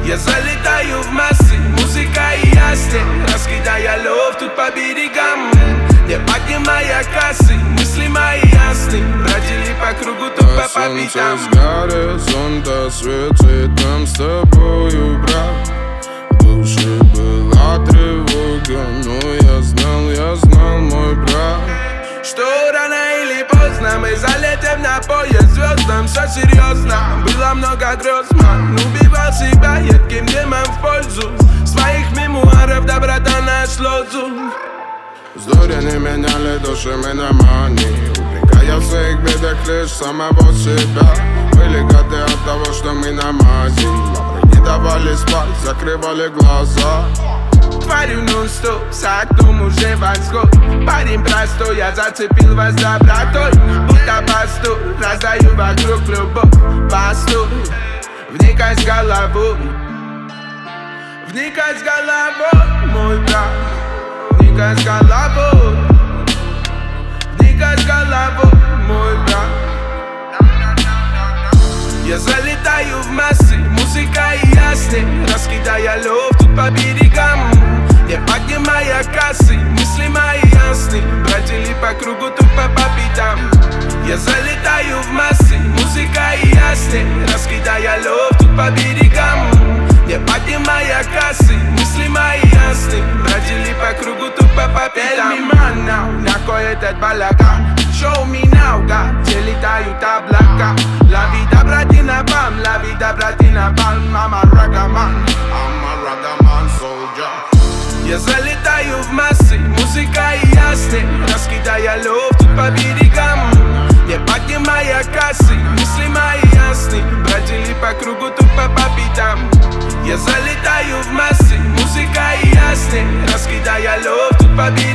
Я залетаю в массы, музыка и ясный, раскидая лов тут по берегам. Не поднимая кассы, мысли мои ясны, бродили по кругу тут по пятам. Солнце с горизонта светит нам с тобою, брат. В душе была тревога, но я знал, мой брат, что рано или поздно мы залетим на поезд звездам. Все серьезно, было много грез, ман. Убивал себя едким дымом в пользу своих мемуаров, доброта наш лозунг. Вздори не меняли душами на мании, упрекая в своих бедах лишь самого себя. Были годы от того, что мы на мази, не давали спать, закрывали глаза. Творю нон-стоп, за окном уже восход. Парень простой, я зацепил вас добротой. Будто пастур, раздаю вокруг любовь. Пастур, вникай с головой. Вникай с головой, мой брат. Вникай с головой. Вникай с головой, мой брат. Я залетаю в массы, музыка и ясный, раскидая лов тут по берегам. Не поднимая кассы, мысли мои ясны, бродили по кругу тут по пятам. Я залетаю в массы, музыка и ясный, раскидая лов тут по берегам. Не поднимая кассы, мысли мои ясны, бродили по кругу тут по пятам. Tell me man now, на кой этот балаган? Show me now, где летают облака. La vida братина бам, la vida братина бам. I'm a ragaman, soldier. Я залетаю в массы, музыка и ясный, раскидая лов тут по берегам. Не поднимая кассы, мысли мои ясны, бродили по кругу тут по пятам. Я залетаю в массы, музыка и ясный, раскидая лов тут по берегам.